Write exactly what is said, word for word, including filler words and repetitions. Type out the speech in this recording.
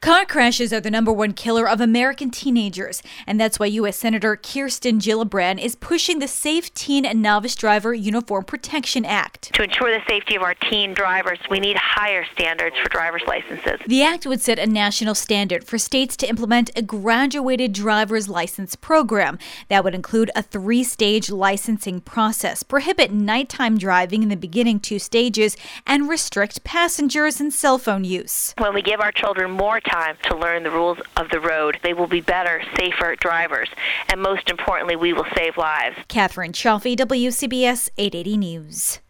Car crashes are the number one killer of American teenagers, and that's why U S Senator Kirsten Gillibrand is pushing the Safe Teen and Novice Driver Uniform Protection Act. To ensure the safety of our teen drivers, we need higher standards for driver's licenses. The act would set a national standard for states to implement a graduated driver's license program that would include a three-stage licensing process, prohibit nighttime driving in the beginning two stages, and restrict passengers and cell phone use. When we give our children more time to learn the rules of the road, they will be better, safer drivers. And most importantly, we will save lives. Catherine Chaffee, W C B S eight eighty News.